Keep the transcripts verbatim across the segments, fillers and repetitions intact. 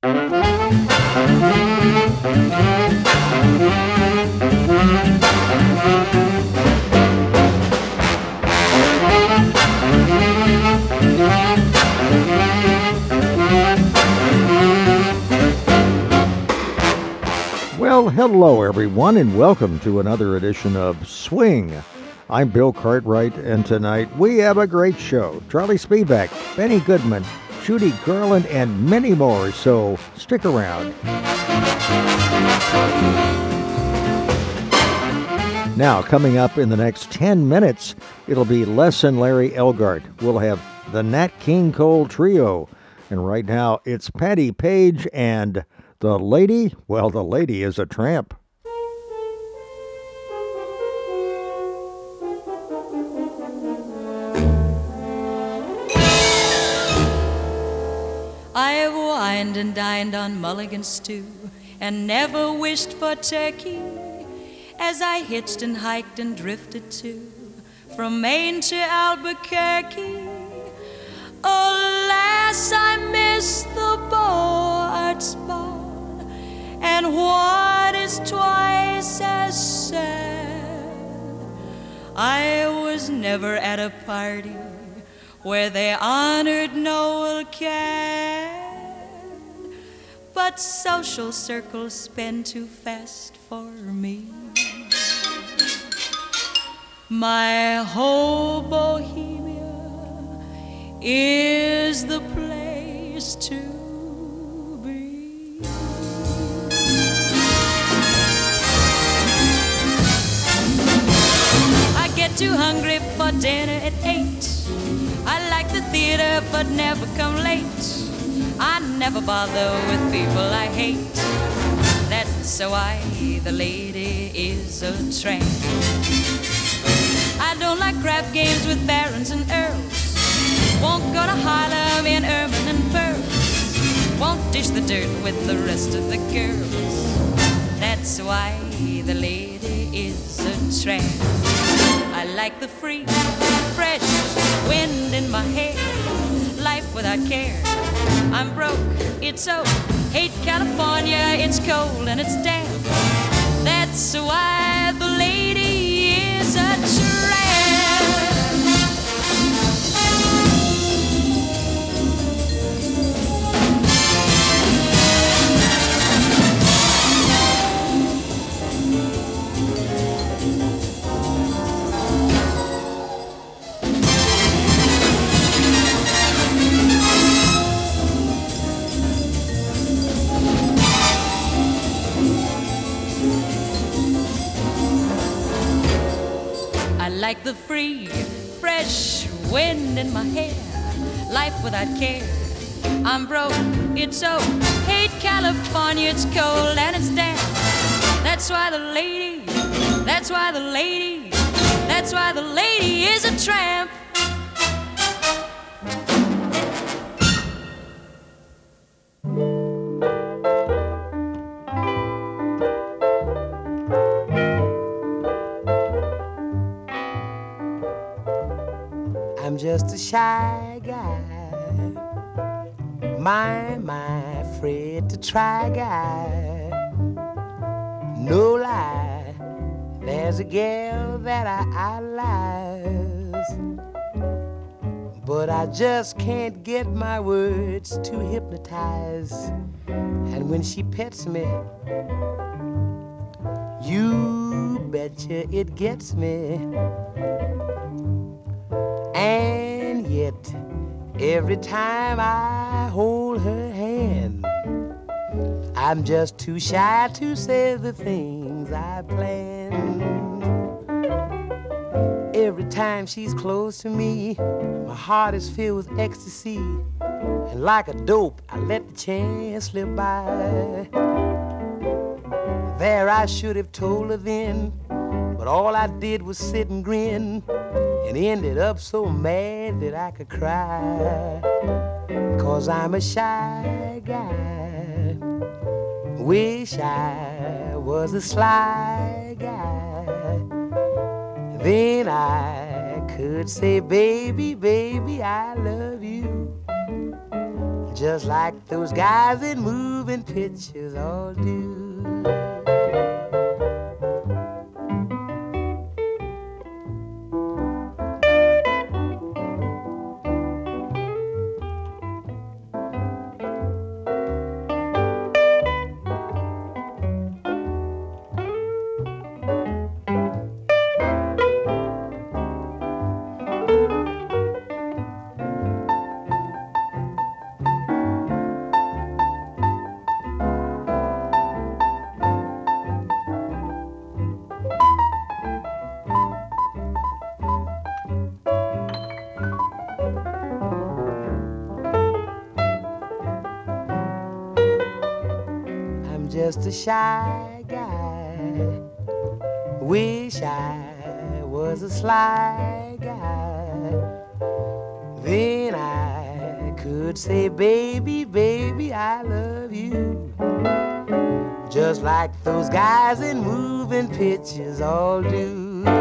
Well, hello everyone, and welcome to another edition of Swing. I'm Bill Cartwright, and tonight we have a great show. Charlie Spivak, Benny Goodman, Judy Garland, and many more, so stick around. Now, coming up in the next ten minutes, it'll be Les and Larry Elgart. We'll have the Nat King Cole Trio. And right now, it's Patti Page and the lady, well, the lady is a tramp. I have wined and dined on mulligan stew and never wished for turkey as I hitched and hiked and drifted too from Maine to Albuquerque. Alas, I miss the Boards Ball, and what is twice as sad, I was never at a party where they honored Noel Cad, but social circles spin too fast for me. My whole Bohemia is the place to be. I get too hungry for dinner at eight. I like the theater but never come late. I never bother with people I hate. That's why the lady is a tramp. I don't like crap games with barons and earls. Won't go to Harlem in ermine and pearls. Won't dish the dirt with the rest of the girls. That's why the lady is a tramp. I like the free, fresh wind in my hair, life without care. I'm broke, it's so. Hate California, it's cold and it's damp. That's why the lady is a tramp. Like the free, fresh wind in my hair, life without care. I'm broke, it's so. Hate California, it's cold and it's damp. That's why the lady, that's why the lady, that's why the lady is a tramp. I'm just a shy guy, my, my, afraid to try guy. No lie, there's a girl that I idolize, but I just can't get my words to hypnotize. And when she pets me, you betcha it gets me. And yet, every time I hold her hand, I'm just too shy to say the things I planned. Every time she's close to me, my heart is filled with ecstasy. And like a dope, I let the chance slip by. There I should have told her then, but all I did was sit and grin, and ended up so mad that I could cry. 'Cause I'm a shy guy, wish I was a sly guy. Then I could say, baby, baby, I love you, just like those guys in moving pictures all do. Just a shy guy. Wish I was a sly guy. Then I could say, baby, baby, I love you. Just like those guys in moving pictures all do.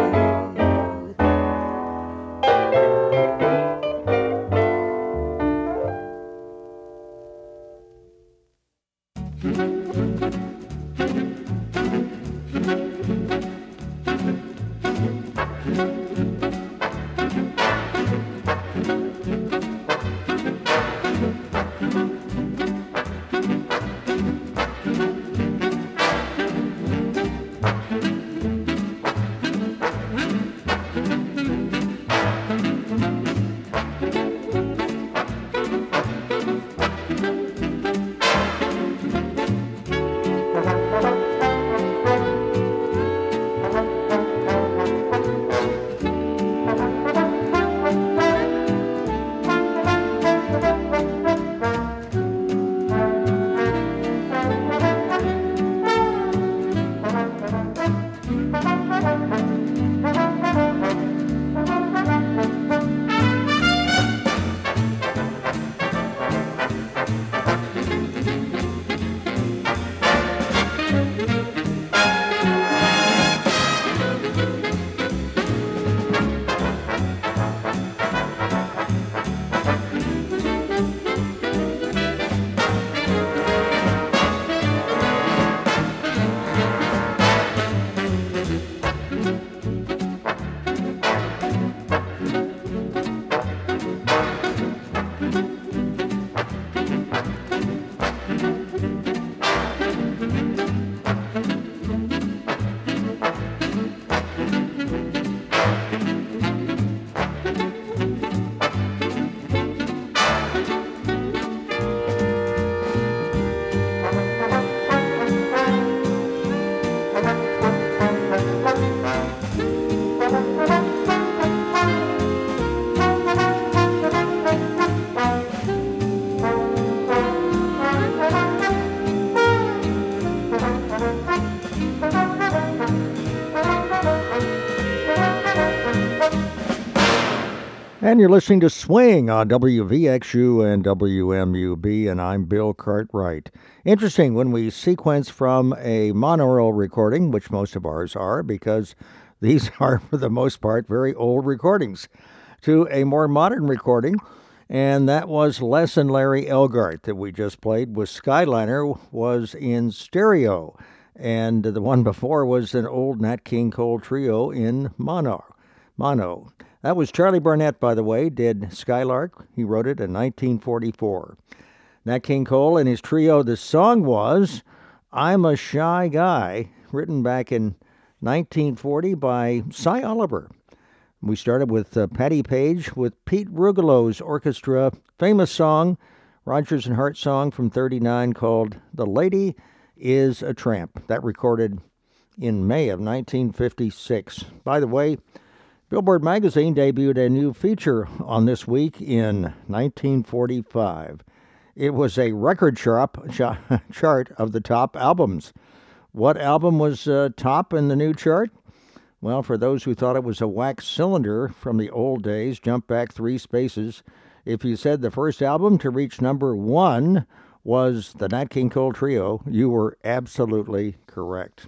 And you're listening to Swing on W V X U and W M U B, and I'm Bill Cartwright. Interesting when we sequence from a monaural recording, which most of ours are, because these are, for the most part, very old recordings, to a more modern recording, and that was Les and Larry Elgart that we just played, with Skyliner was in stereo, and the one before was an old Nat King Cole trio in mono. Mono. That was Charlie Barnett, by the way, did Skylark. He wrote it in nineteen forty-four. Nat King Cole and his trio, the song was I'm a Shy Guy, written back in nineteen forty by Cy Oliver. We started with uh, Patty Page with Pete Rugelo's orchestra, famous song, Rodgers and Hart song from thirty-nine called The Lady is a Tramp. That recorded in May of nineteen fifty-six. By the way, Billboard magazine debuted a new feature on this week in nineteen forty-five. It was a record chart, chart of the top albums. What album was uh, top in the new chart? Well, for those who thought it was a wax cylinder from the old days, jump back three spaces. If you said the first album to reach number one was the Nat King Cole Trio, you were absolutely correct.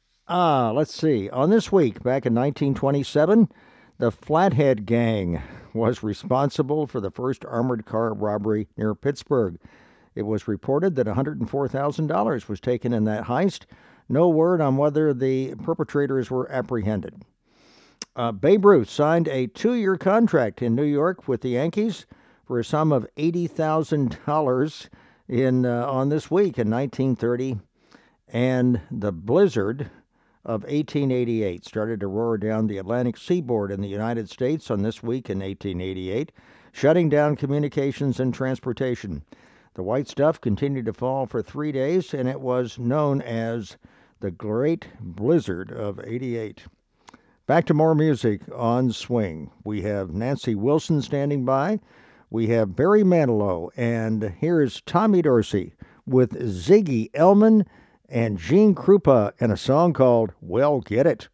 Ah, let's see. On this week, back in nineteen twenty-seven, the Flathead Gang was responsible for the first armored car robbery near Pittsburgh. It was reported that one hundred four thousand dollars was taken in that heist. No word on whether the perpetrators were apprehended. Uh, Babe Ruth signed a two-year contract in New York with the Yankees for a sum of eighty thousand dollars in uh, on this week in nineteen thirty, and the blizzard of eighteen eighty-eight started to roar down the Atlantic seaboard in the United States on this week in eighteen eighty-eight, shutting down communications and transportation. The white stuff continued to fall for three days, and it was known as the Great Blizzard of eighty-eight. Back to more music on Swing. We have Nancy Wilson standing by. We have Barry Manilow, and here's Tommy Dorsey with Ziggy Elman and Gene Krupa and a song called Well Get It.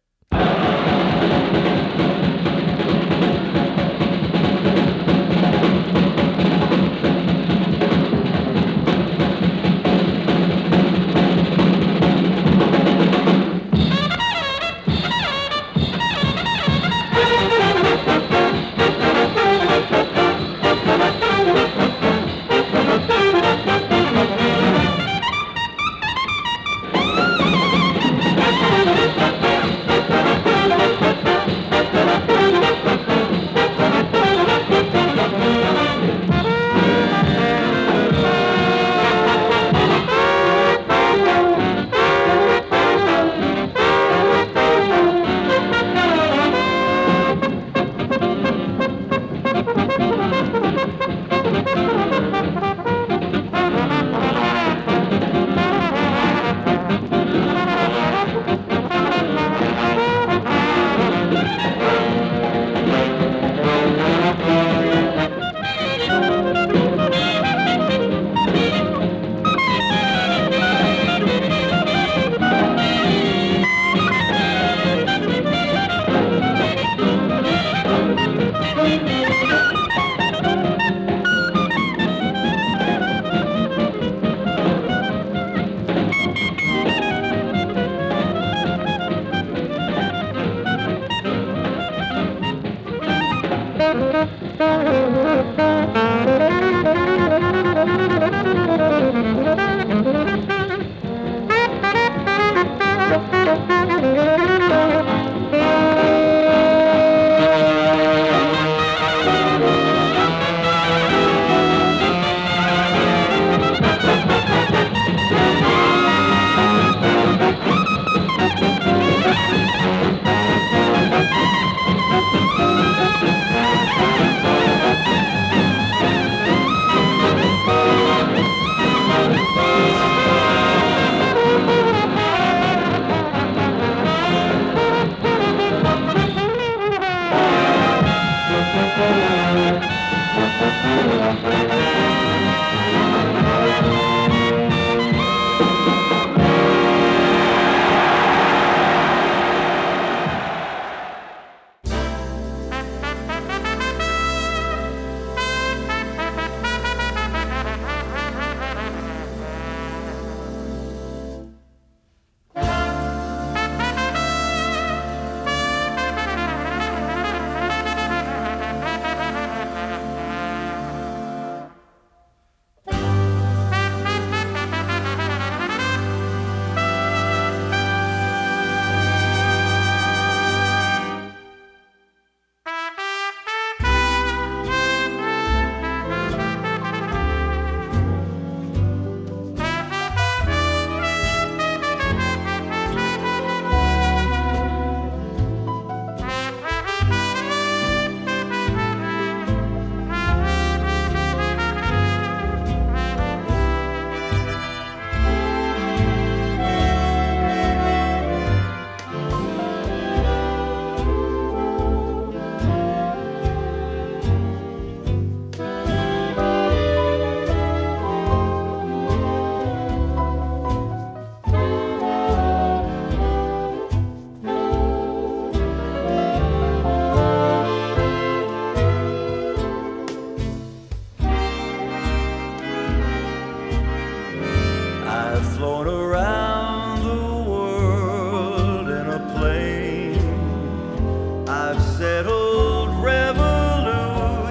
I've settled revolutions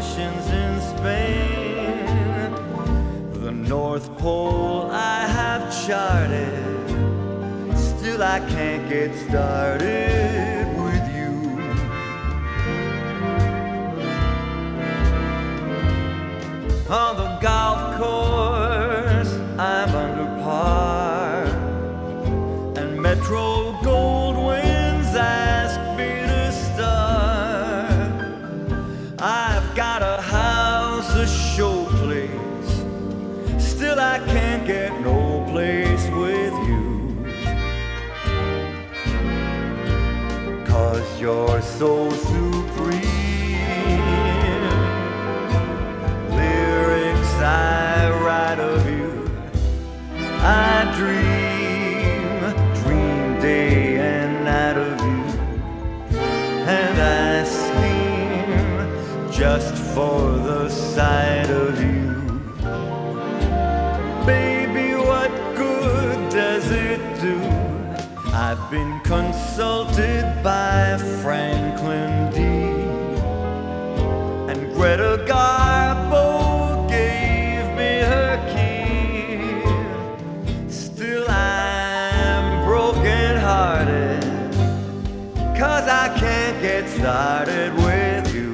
uncharted, still I can't get started with you. On the golf course, I'm under par, and Metro Goldwyn's ask me to start. I've got a house, a show place, still I can't get no place with you. 'Cause you're so supreme. Lyrics I write of you, I dream, dream day and night of you, and I scheme just for the sight of you. Baby, what good does it do? I've been consulted by Franklin D. and Greta Garbo gave me her key. Still I'm broken hearted, 'cause I can't get started with you.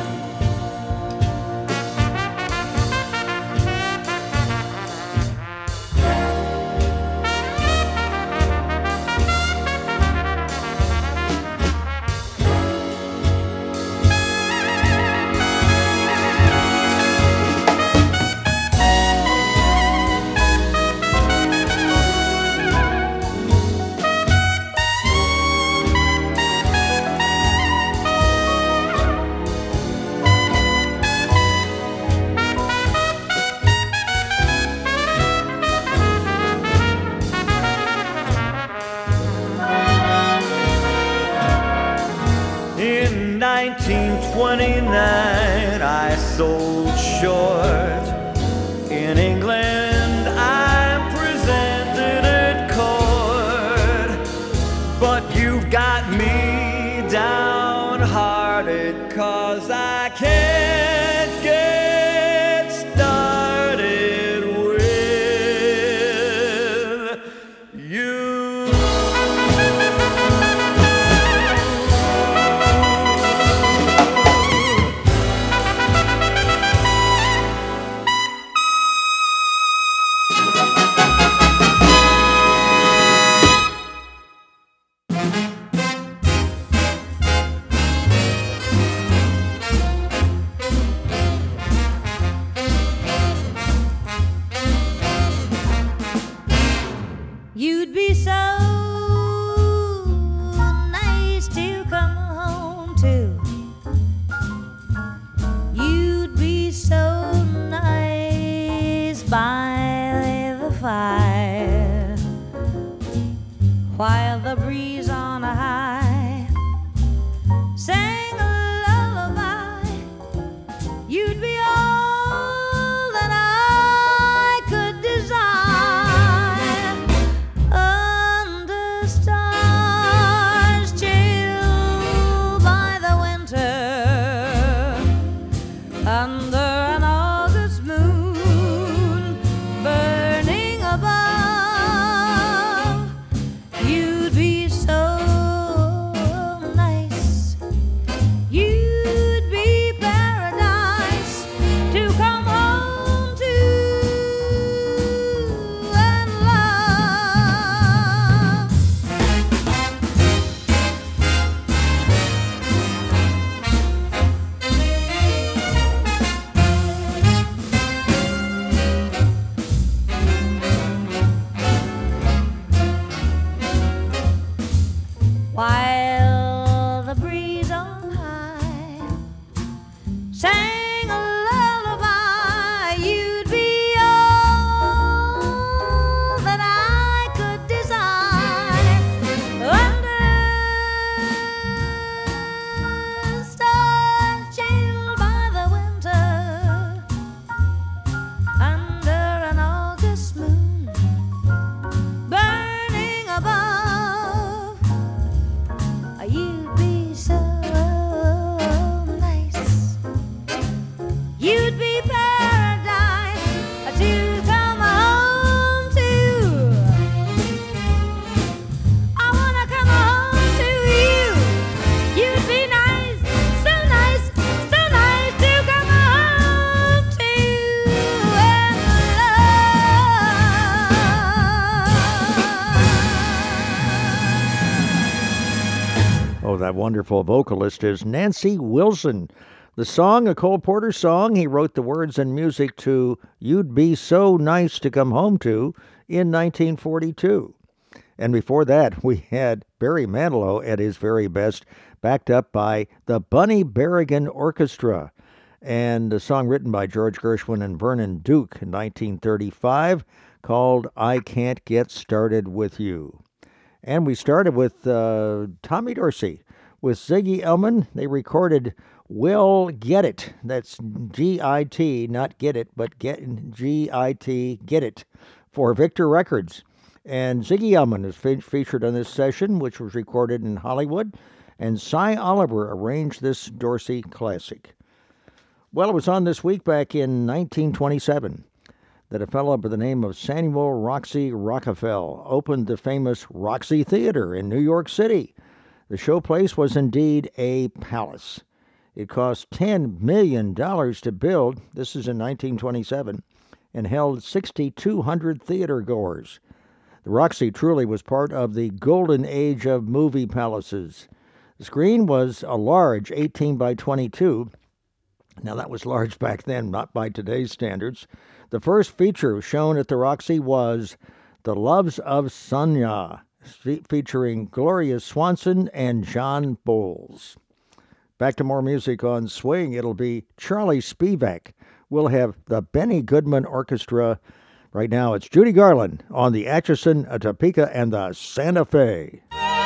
In nineteen twenty-nine, I sold short. In England, I presented at court. But you've got me downhearted, 'cause I can't get started with you. You'd be so nice to come home to. You'd be so nice by the fire, while the breeze on a high sang a lullaby. You'd be all that I could desire, under stars chilled by the winter, under an August moon burning above. You'd be so Oh, that wonderful vocalist is Nancy Wilson. The song, a Cole Porter song, he wrote the words and music to You'd Be So Nice to Come Home To in nineteen forty-two. And before that, we had Barry Manilow at his very best, backed up by the Bunny Berrigan Orchestra, and a song written by George Gershwin and Vernon Duke in nineteen thirty-five called I Can't Get Started With You. And we started with uh, Tommy Dorsey. With Ziggy Elman, they recorded We'll Get It. That's G I T, not Get It, but get G I T, Get It, for Victor Records. And Ziggy Elman is fe- featured on this session, which was recorded in Hollywood, and Cy Oliver arranged this Dorsey classic. Well, it was on this week back in nineteen twenty-seven that a fellow by the name of Samuel Roxy Rockefeller opened the famous Roxy Theater in New York City. The showplace was indeed a palace. It cost ten million dollars to build, this is in nineteen twenty-seven, and held six thousand two hundred theater goers. The Roxy truly was part of the golden age of movie palaces. The screen was a large eighteen by twenty-two. Now, that was large back then, not by today's standards. The first feature shown at the Roxy was The Loves of Sonia, featuring Gloria Swanson and John Bowles. Back to more music on Swing. It'll be Charlie Spivak. We'll have the Benny Goodman Orchestra. Right now, it's Judy Garland on the Atchison, Topeka, and the Santa Fe.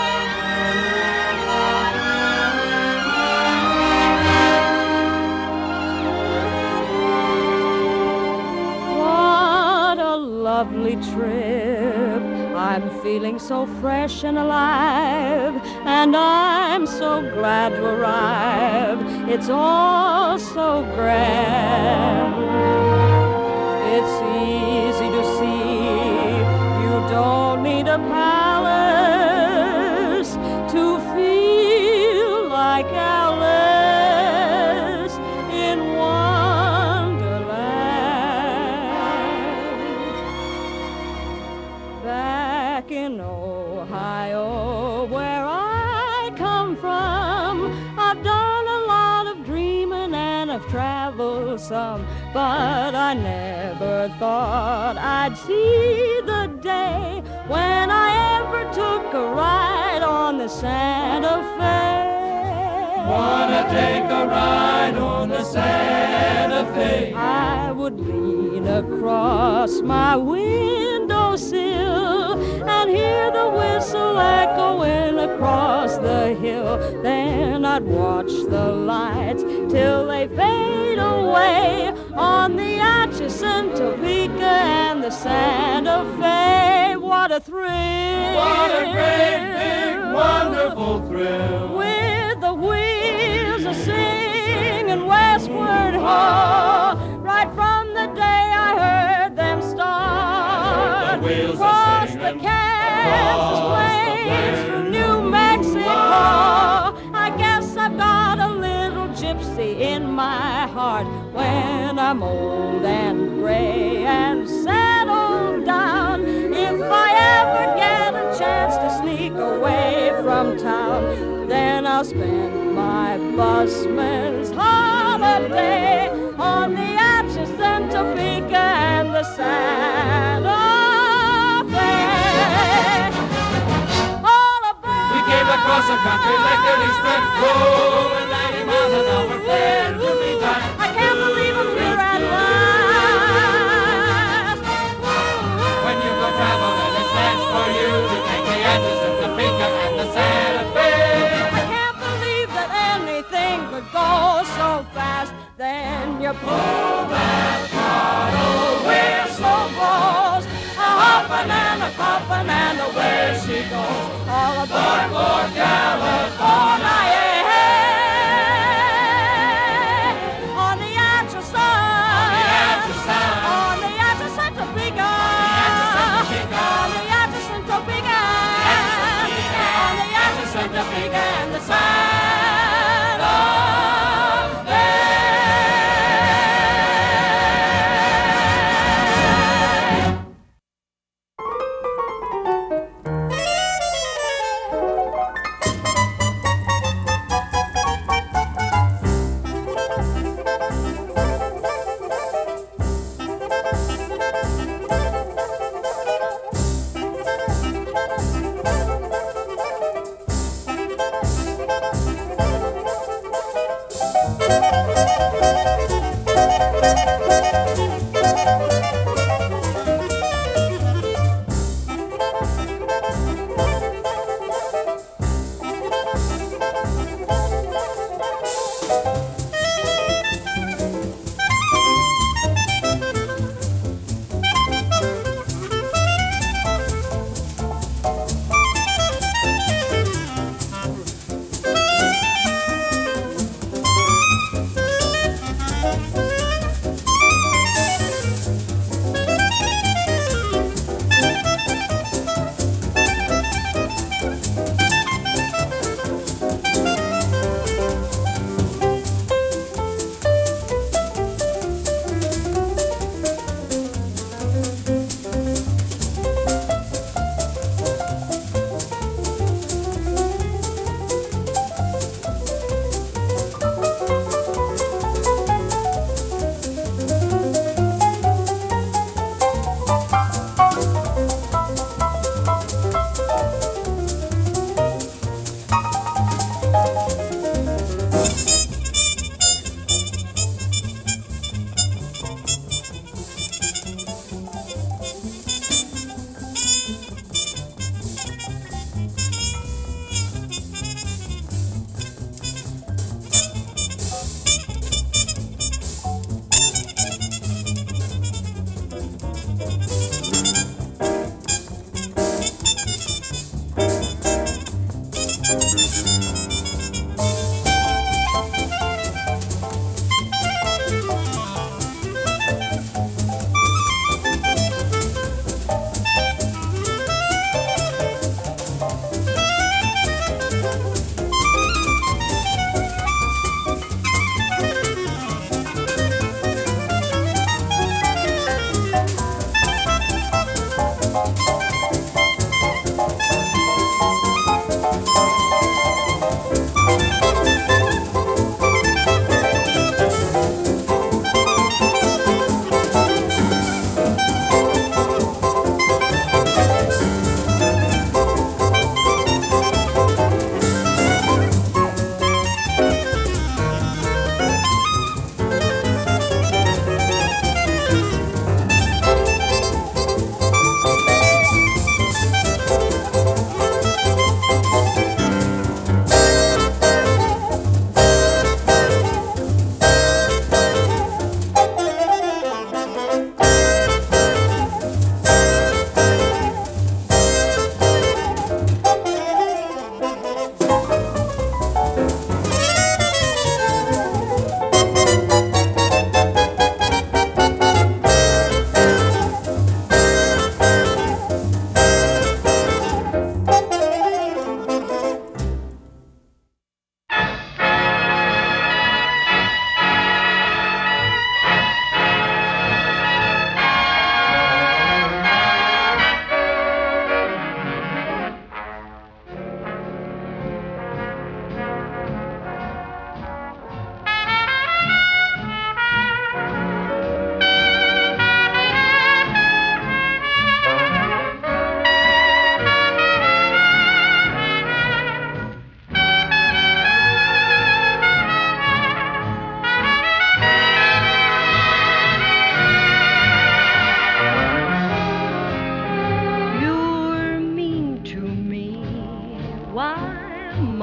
What a lovely trip. I'm feeling so fresh and alive, and I'm so glad to arrive. It's all so grand. It's easy to see, you don't need a palace to feel like Alice in Wonderland. Back in Ohio, where I come from, I've done a lot of dreaming and I've traveled some, but I never thought I'd see the day when I ever took a ride on the Santa Fe. Wanna take a ride on the Santa Fe? I would lean across my windowsill and hear the whistle echoing across the hill. Then I'd watch the lights till they fade away on the Atchison, Topeka, and the Santa Fe. What a thrill! What a great, big, wonderful thrill! With the wheels a singing westward ho, right from the day I heard them start. The wheels Across a the singing Kansas plains through New Mexico. I guess I've got a little gypsy in my heart. When I'm old and gray and settled down, if I ever get a chance to sneak away from town, then I'll spend my busman's holiday on the Atchison, Topeka, and the Santa Fe. All aboard! We came across the country like an express road, and ninety miles an hour flared to be time. I can't believe I'm here at last. When you go traveling, it stands for you to take the Atchison, Topeka, and the Santa Fe. I can't believe that anything could go so fast. Then you pull that throttle, whistle blows, a hoppin' and a poppin' and away she goes. All aboard for California, yeah. On the Atchison, on the Atchison, Topeka, on the Atchison, Topeka, on the Atchison, Topeka, and the Santa Fe.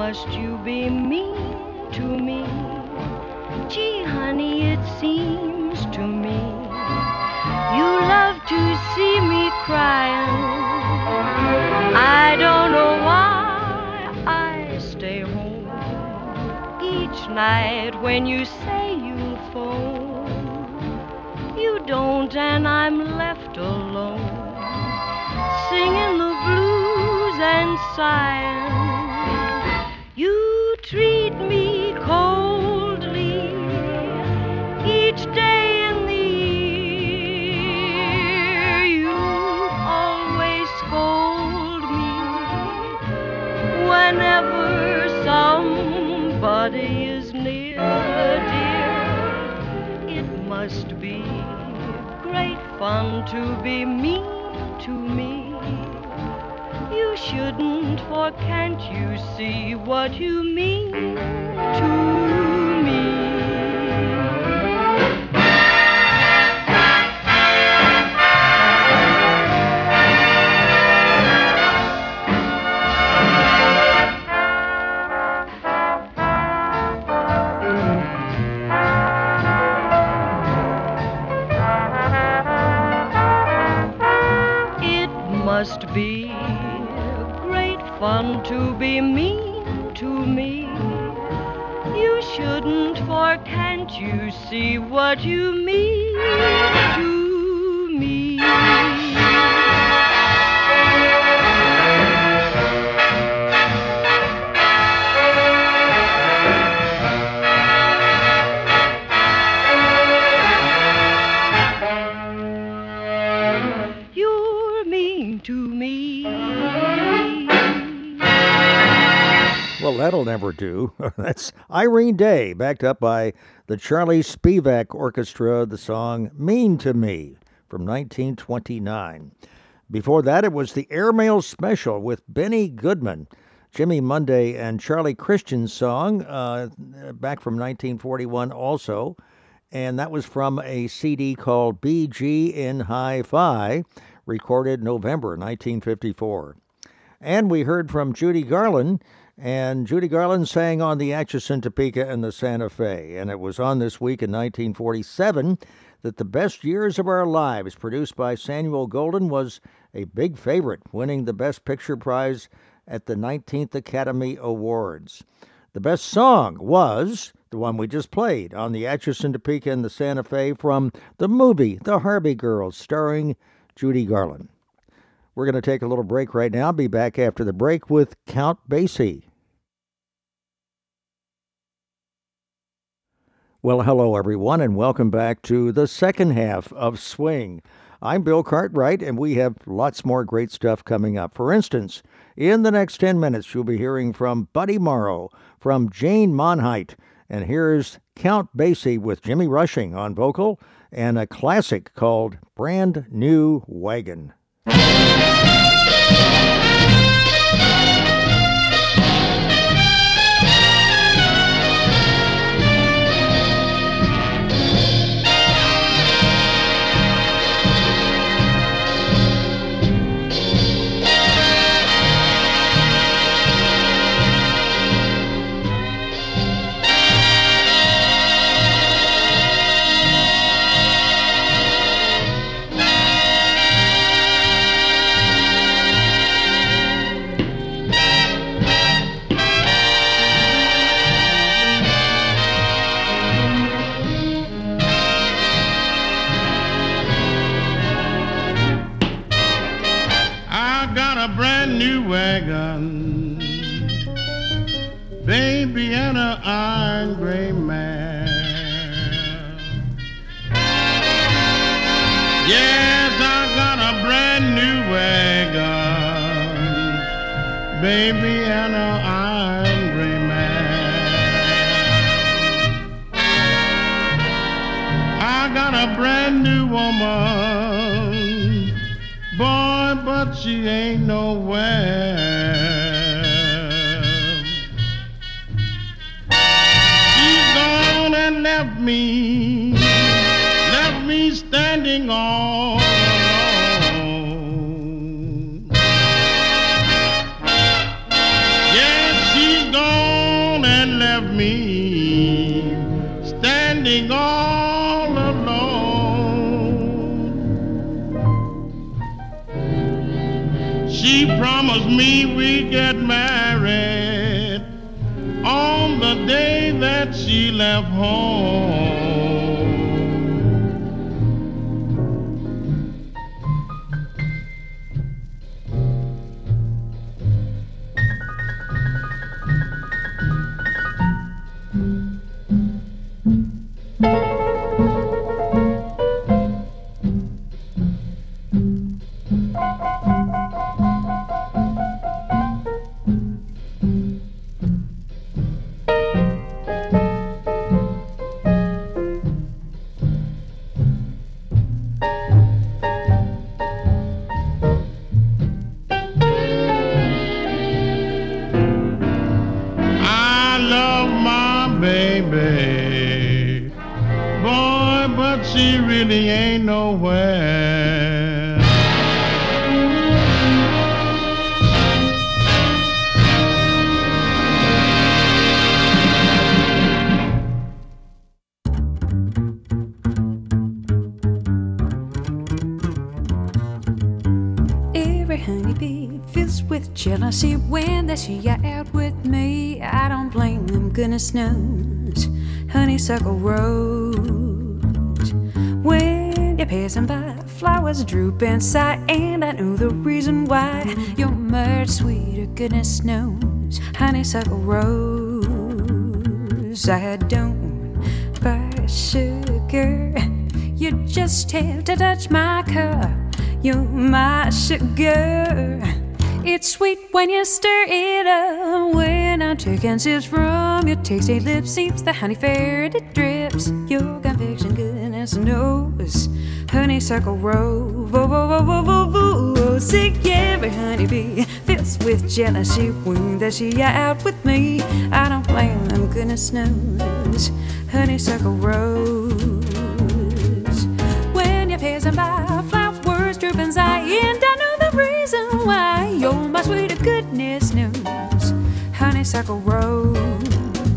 must you be mean to me? Gee, honey, it seems to me you love to see me crying. I don't know why I stay home each night when you say you'll phone. You don't, and I'm left alone, singing the blues and sighing. You treat me coldly each day in the year. You always scold me whenever somebody is near, dear. It must be great fun to be mean to me. You shouldn't, for can't you see what you mean to me? It must be great fun to be mean to me. You shouldn't, for can't you see what you mean to me? You're mean to me. Well, that'll never do. That's Irene Day, backed up by the Charlie Spivak Orchestra, the song Mean to Me from nineteen twenty-nine. Before that, it was the Airmail Special with Benny Goodman, Jimmy Monday and Charlie Christian's song, uh, back from nineteen forty-one also. And that was from a C D called B G in Hi-Fi, recorded November nineteen fifty-four. And we heard from Judy Garland, and Judy Garland sang on the Atchison, Topeka, and the Santa Fe. And it was on this week in nineteen forty-seven that The Best Years of Our Lives, produced by Samuel Golden, was a big favorite, winning the Best Picture prize at the nineteenth Academy Awards. The best song was the one we just played on the Atchison, Topeka, and the Santa Fe from the movie The Harvey Girls, starring Judy Garland. We're going to take a little break right now. Be back after the break with Count Basie. Well, hello, everyone, and welcome back to the second half of Swing. I'm Bill Cartwright, and we have lots more great stuff coming up. For instance, in the next ten minutes, you'll be hearing from Buddy Morrow, from Jane Monheit, and here's Count Basie with Jimmy Rushing on vocal, and a classic called Brand New Wagon. Wagon, baby, and an iron gray mare. Yes, I got a brand new wagon, baby, and an iron gray mare. I got a brand new woman, boy, but she ain't nowhere. She's gone and left me, left me standing all alone. Yes, she's gone She promised me we'd get married on the day that she left home. Baby, boy, but she really ain't nowhere. Every honeybee fills with jealousy when they see you out with me. I don't blame them, goodness knows. Honeysuckle rose. When you're passing by, flowers droop inside, and I know the reason why. You're much sweeter, goodness knows. Honeysuckle rose. I don't buy sugar. You just have to touch my cup. You're my sugar. It's sweet when you stir it up. When I'm taking sips from your tasty lips, seeps the honey fair, it drips. Your conviction, goodness knows. Honeysuckle rose. Oh, oh, oh, oh, oh, oh. See, every honeybee fills with jealousy when they see you out with me. I don't blame them, goodness knows. Honeysuckle rose. When you're passing by, flowers droop inside, and I know the reason why. You're my sweeter, goodness knows. Honeysuckle rose.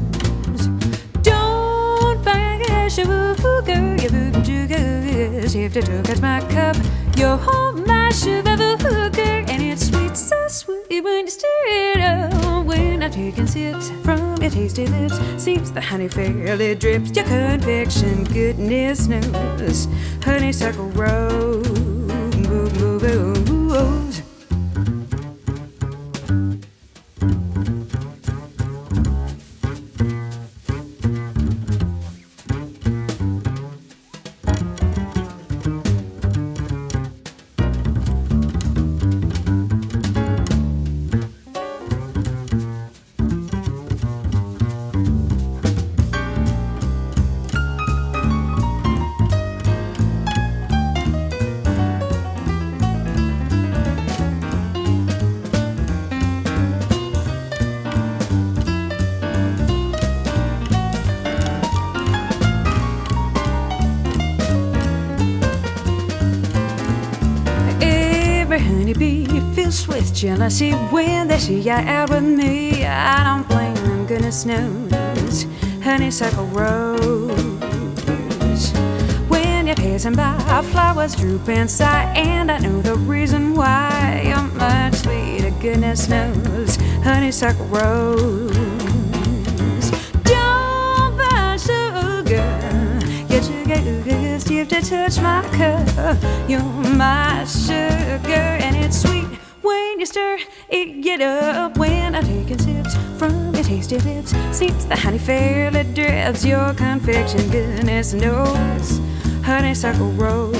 Don't buy a sugar, you boot jugars. Have to touch my cup. You're my sugar, and it's sweet, so sweet when you stir it up. When I'm taking sips from your tasty lips, seeps the honey fairly drips. Your conviction, goodness knows. Honeysuckle rose. With jealousy when they see you out with me. I don't blame them, goodness knows. Honeysuckle rose. When you're passing by, flowers droop inside, and I know the reason why. You're much sweeter, goodness knows. Honeysuckle rose. Don't buy sugar. Your sugar is cheap to touch my cup. You're my sugar, and it's sweet when you stir it, get up. When I'm taking sips from your tasty lips, seeps the honey fairly drips. Your confection, goodness knows. Honeysuckle rose.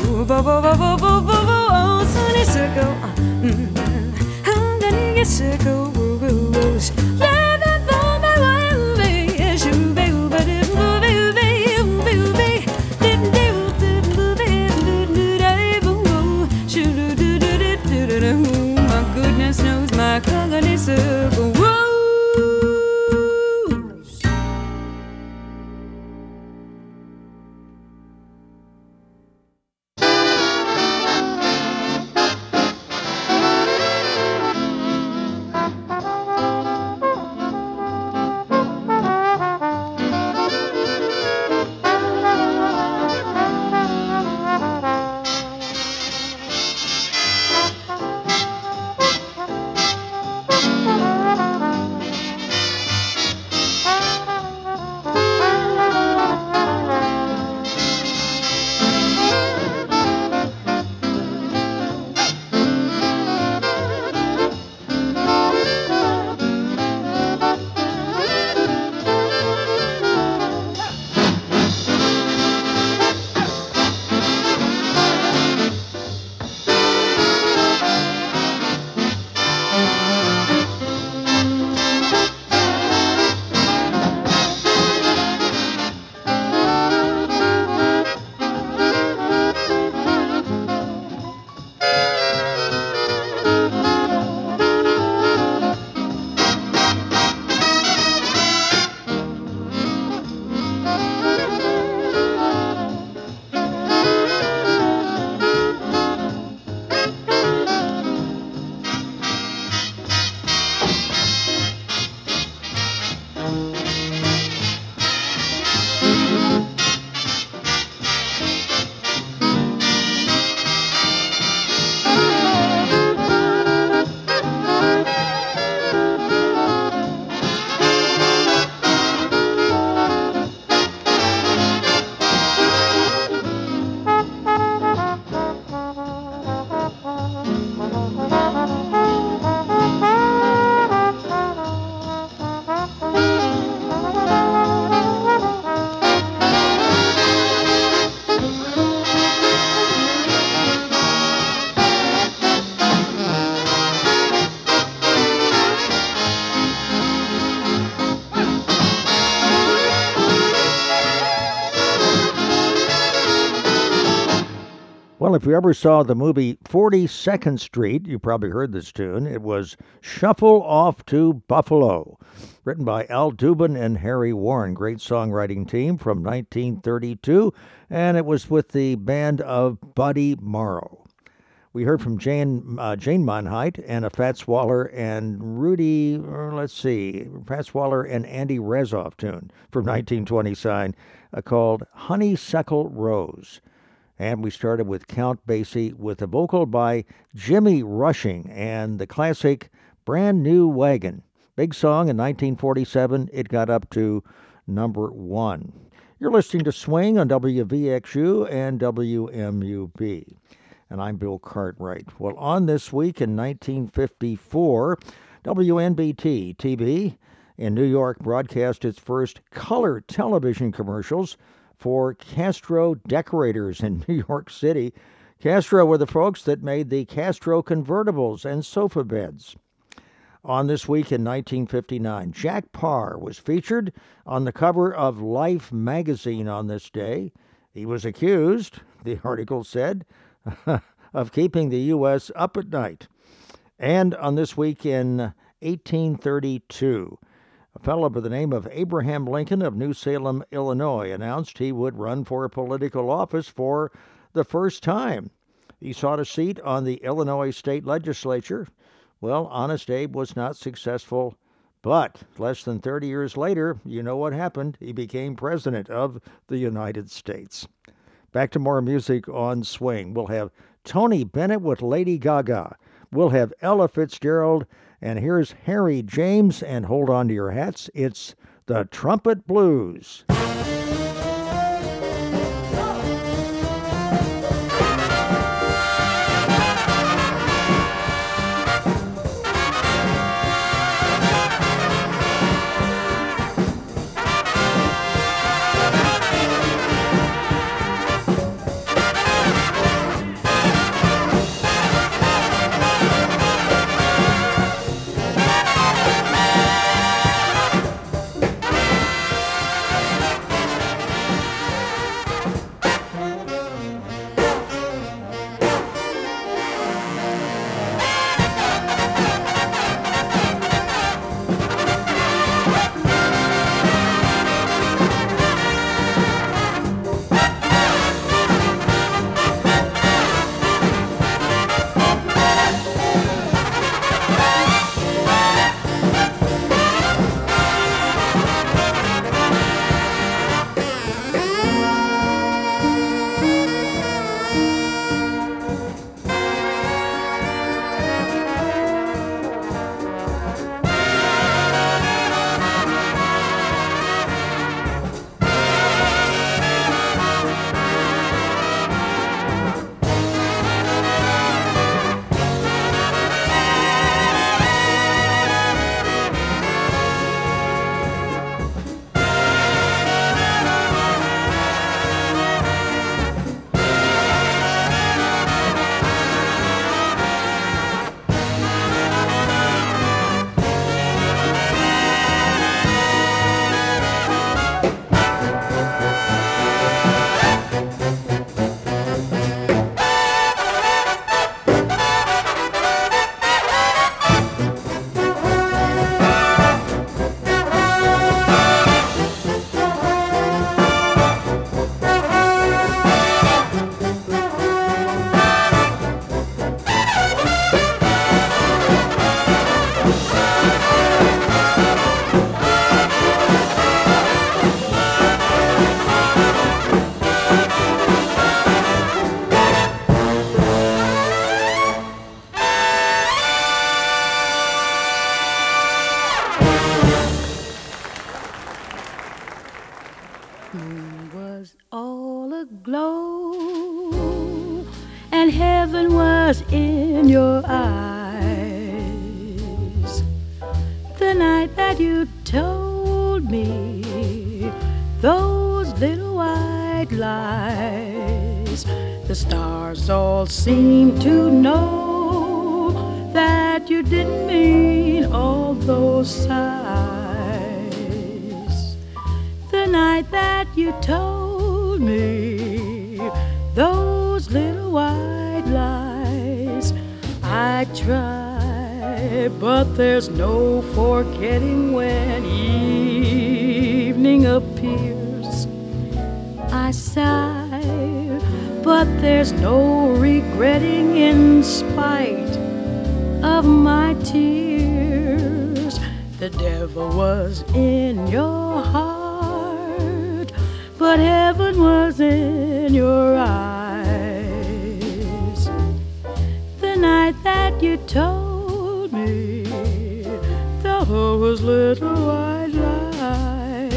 Honeysuckle, mm-hmm. Honeysuckle rose. Love it for my way, shoo baby, baby, baby. Goodness knows my honeysuckle rose. Well, if you ever saw the movie forty-second Street, you probably heard this tune. It was Shuffle Off to Buffalo, written by Al Dubin and Harry Warren. Great songwriting team from nineteen thirty-two, and it was with the band of Buddy Morrow. We heard from Jane uh, Jane Monheit and a Fats Waller and Rudy, or let's see, Fats Waller and Andy Rezoff tune from nineteen twenty-nine uh, called Honeysuckle Rose. And we started with Count Basie with a vocal by Jimmy Rushing and the classic Brand New Wagon. Big song in nineteen forty-seven. It got up to number one. You're listening to Swing on W V X U and W M U B. And I'm Bill Cartwright. Well, on this week in nineteen fifty-four, W N B T T V in New York broadcast its first color television commercials for Castro Decorators in New York City. Castro were the folks that made the Castro convertibles and sofa beds. On this week in nineteen fifty-nine, Jack Paar was featured on the cover of Life magazine on this day. He was accused, the article said, of keeping the U S up at night. And on this week in eighteen thirty-two, a fellow by the name of Abraham Lincoln of New Salem, Illinois, announced he would run for a political office for the first time. He sought a seat on the Illinois state legislature. Well, Honest Abe was not successful, but less than thirty years later, you know what happened. He became president of the United States. Back to more music on Swing. We'll have Tony Bennett with Lady Gaga. We'll have Ella Fitzgerald. And here's Harry James, and hold on to your hats. It's the Trumpet Blues. Seem to know that you didn't mean all those sighs. The night that you told me those little white lies. I try, but there's no forgetting when evening appears. I sigh, but there's no regretting in spite of my tears. The devil was in your heart, but heaven was in your eyes. The night that you told me those little white lies.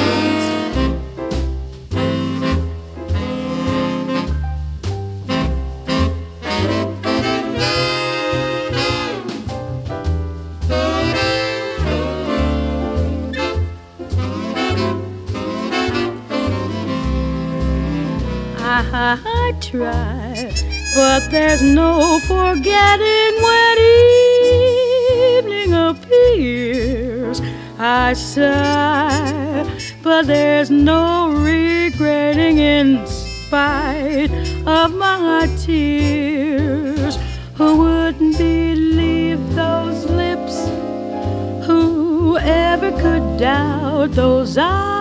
I try, but there's no forgetting when evening appears. I sigh, but there's no regretting in spite of my tears. Who wouldn't believe those lips? Whoever could doubt those eyes?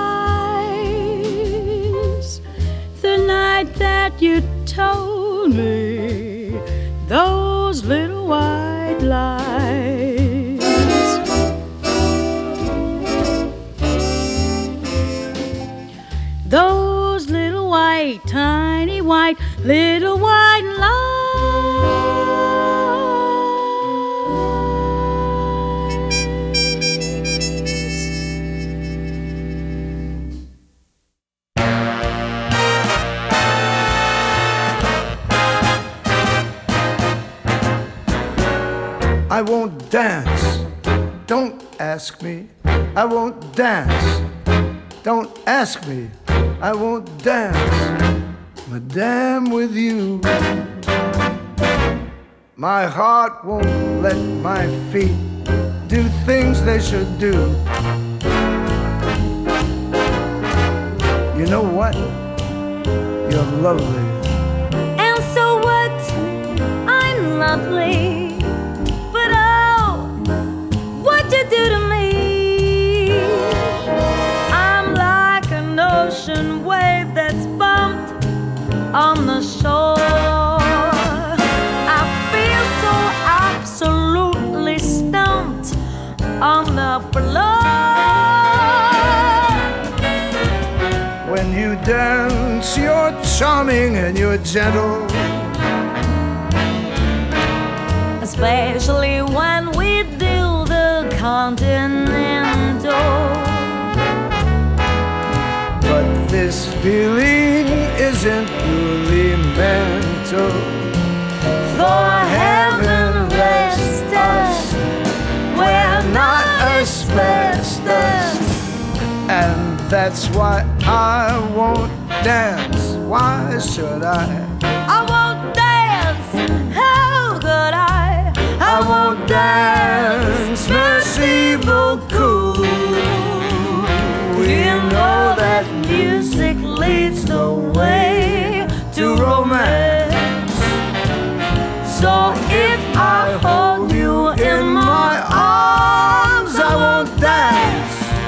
The night that you told me those little white lies. Those little white, tiny white, little white lies. I won't dance, don't ask me. I won't dance, don't ask me. I won't dance, madame, with you. My heart won't let my feet do things they should do. You know what? You're lovely. And so what? I'm lovely. You do to me, I'm like an ocean wave that's bumped on the shore. I feel so absolutely stumped on the floor. When you dance, you're charming and you're gentle, especially when we do continental. But this feeling isn't purely mental. For heaven rest us, we're not asbestos. And that's why I won't dance. Why should I? I won't dance. How could I? I won't dance. Merci beaucoup. We know that music leads the way to romance. So if I hold you in my arms, I won't dance.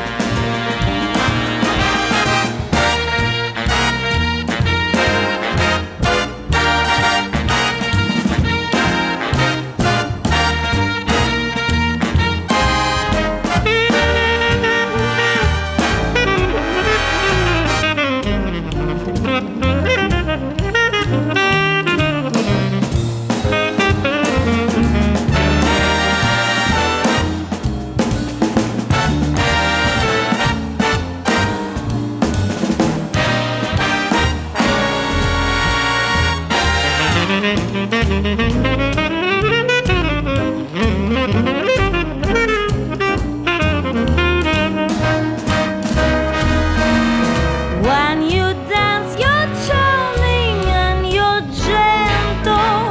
When you dance, you're charming and you're gentle,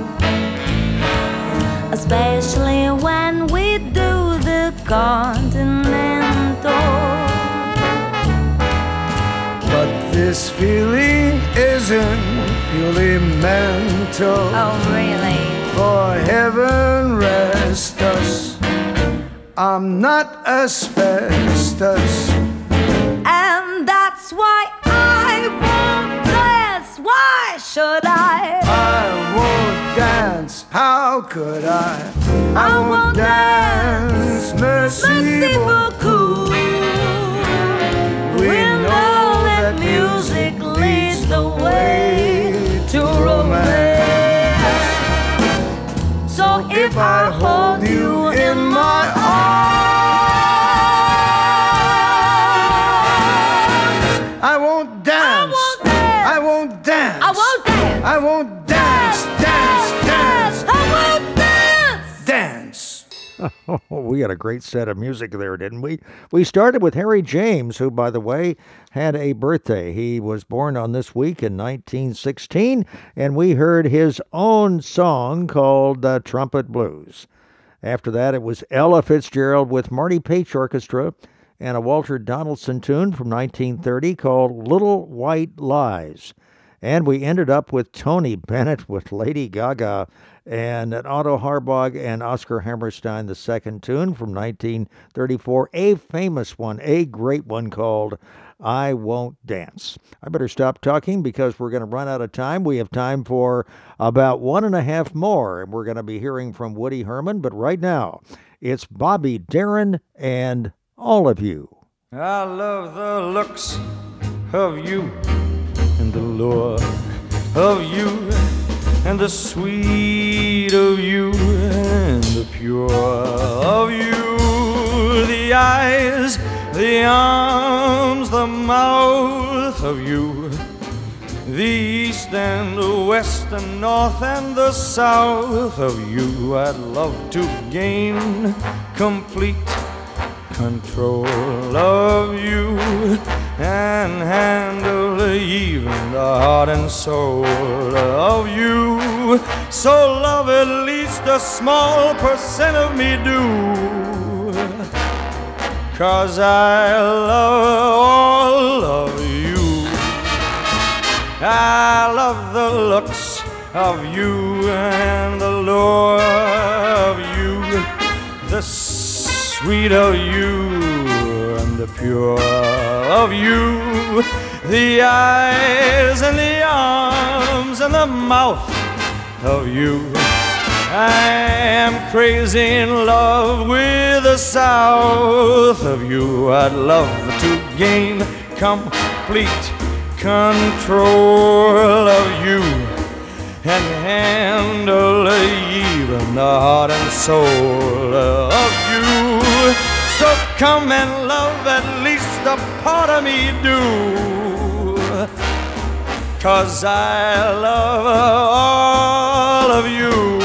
especially when we do the continental. But this feeling isn't purely mental. Oh, really? For heaven rest us, I'm not asbestos. And that's why I won't dance. Why should I? I won't dance. How could I? I, I won't, won't dance. dance. Merci, Merci beaucoup. We, We know, know that that music music leads the way to romance. So if I hold you in my arms, I won't dance. I won't dance. I won't dance. I won't dance. I won't dance. Dance, dance, I won't dance. dance. Oh, we had a great set of music there, didn't we? We started with Harry James, who, by the way, had a birthday. He was born on this week in nineteen sixteen, and we heard his own song called The Trumpet Blues. After that, it was Ella Fitzgerald with Marty Paich Orchestra and a Walter Donaldson tune from nineteen thirty called Little White Lies. And we ended up with Tony Bennett with Lady Gaga and an Otto Harbog and Oscar Hammerstein, the second tune from nineteen thirty-four, a famous one, a great one called I Won't Dance. I better stop talking because we're going to run out of time. We have time for about one and a half more, and we're going to be hearing from Woody Herman. But right now, it's Bobby Darin and All of You. I love the looks of you and the lure of you and the sweet of you and the pure of you, the eyes, the arms, the mouth of you, the east and the west and north and the south of you. I'd love to gain complete control of you and handle even the heart and soul of you. So love at least a small percent of me do, 'cause I love all of you. I love the looks of you and the lure of you, the sweet of you and the pure of you, the eyes and the arms and the mouth of you. I am crazy in love with the south of you. I'd love to gain complete control of you and handle even the heart and soul of you. So come and love at least a part of me do, 'cause I love all of you.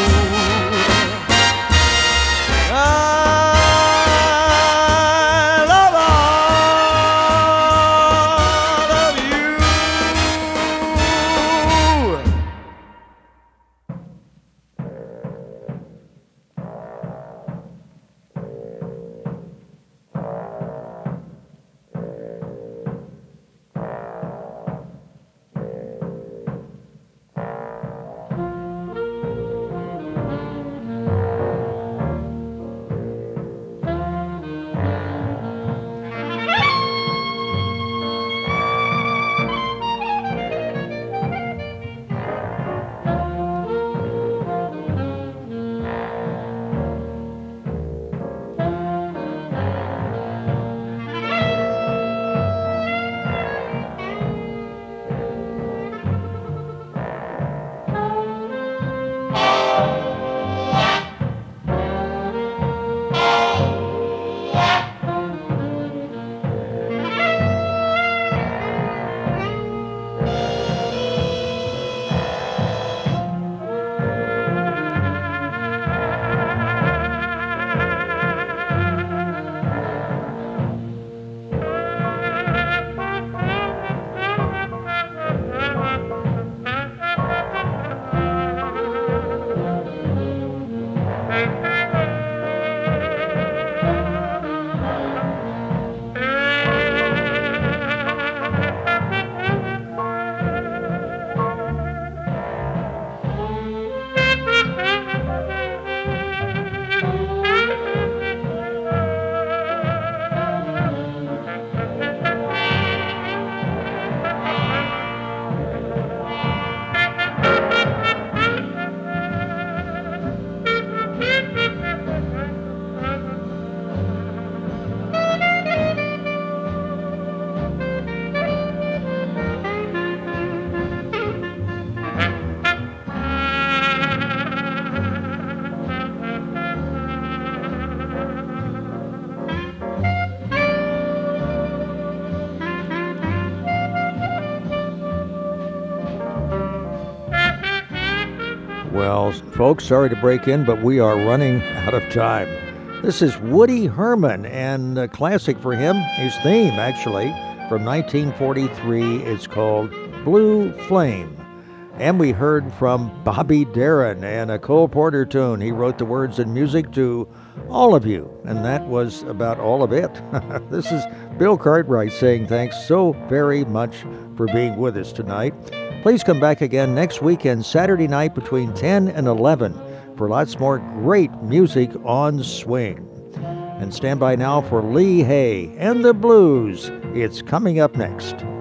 folks. Sorry to break in, but we are running out of time. This is Woody Herman, and a classic for him, his theme, actually, from nineteen forty-three. It's called Blue Flame. And we heard from Bobby Darin and a Cole Porter tune. He wrote the words and music to All of You, and that was about all of it. This is Bill Cartwright saying thanks so very much for being with us tonight. Please come back again next weekend, Saturday night between ten and eleven, for lots more great music on swing. And stand by now for Lee Hay and the Blues. It's coming up next.